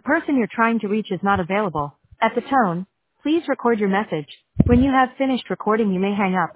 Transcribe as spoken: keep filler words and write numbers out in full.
person you're trying to reach is not available. At the tone, please record your message. When you have finished recording, you may hang up.